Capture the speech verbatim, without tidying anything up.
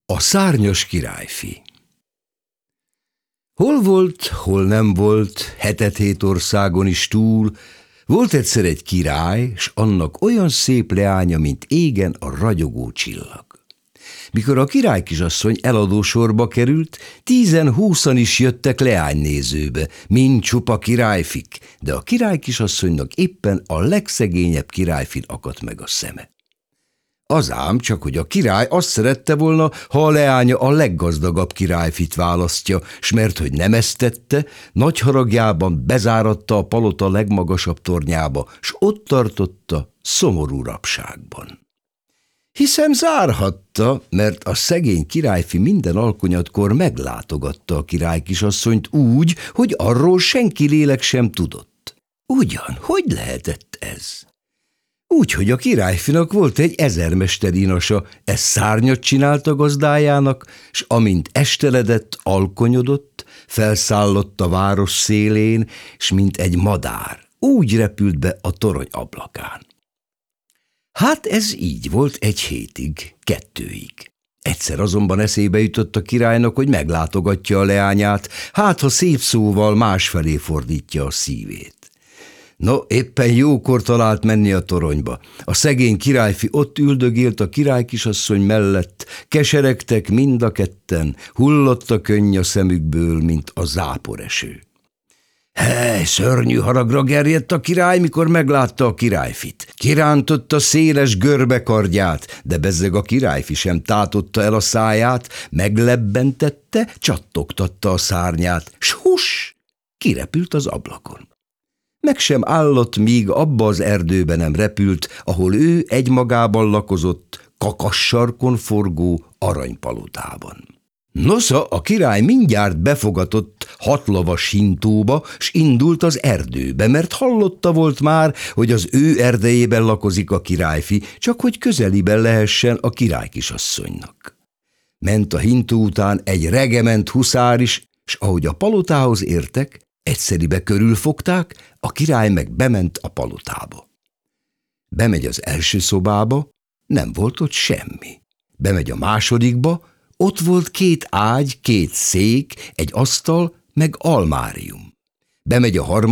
A szárnyas királyfi. Hol volt, hol nem volt, hetet-hét országon is túl, volt egyszer egy király, s annak olyan szép leánya, mint égen a ragyogó csillag. Mikor a királykisasszony eladósorba került, tízen-húszan is jöttek leánynézőbe, mind csupa királyfik, de a királykisasszonynak éppen a legszegényebb királyfin akadt meg a szeme. Az ám csak, hogy a király azt szerette volna, ha a leánya a leggazdagabb királyfit választja, s mert hogy nem ezt tette, nagy haragjában bezáratta a palota legmagasabb tornyába, s ott tartotta szomorú rabságban. Hiszen zárhatta, mert a szegény királyfi minden alkonyatkor meglátogatta a királykisasszonyt úgy, hogy arról senki lélek sem tudott. Ugyan, hogy lehetett ez? Úgy, hogy a királyfinak volt egy ezermester inasa, ez szárnyat csinált a gazdájának, s amint esteledett, alkonyodott, felszállott a város szélén, s mint egy madár, úgy repült be a torony ablakán. Hát ez így volt egy hétig, kettőig. Egyszer azonban eszébe jutott a királynak, hogy meglátogatja a leányát, hát ha szép szóval másfelé fordítja a szívét. No, éppen jókor talált menni a toronyba. A szegény királyfi ott üldögélt a királykisasszony mellett, keseregtek mind a ketten, hullott a könny a szemükből, mint a záporeső. Hely, szörnyű haragra gerjedt a király, mikor meglátta a királyfit. Kirántotta széles görbe kardját, de bezzeg a királyfi sem tátotta el a száját, meglebbentette, csattogtatta a szárnyát, s huss, kirepült az ablakon. Meg sem állott, míg abba az erdőbe nem repült, ahol ő egymagában lakozott, kakassarkon forgó aranypalotában. Nosza, a király mindjárt befogatott hatlovas hintóba, s indult az erdőbe, mert hallotta volt már, hogy az ő erdejében lakozik a királyfi, csak hogy közeliben lehessen a királykisasszonynak. Ment a hintó után egy regement huszár is, s ahogy a palotához értek, egyszeribe körülfogták, a király meg bement a palotába. Bemegy az első szobába, nem volt ott semmi. Bemegy a másodikba, ott volt két ágy, két szék, egy asztal, meg almárium. Bemegy a harmadikba,